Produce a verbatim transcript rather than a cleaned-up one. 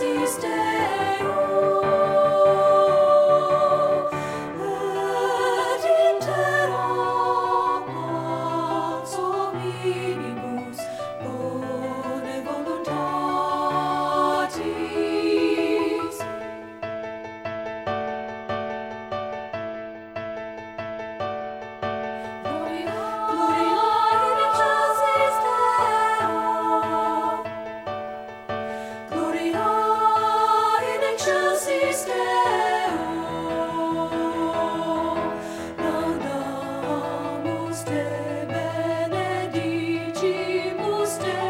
excelsis Deo, et in terra pax hominibus bone voluntatis. Gloria in excelsis Deo, Gloria in excelsis Deo, laudamus te, benedicimus te.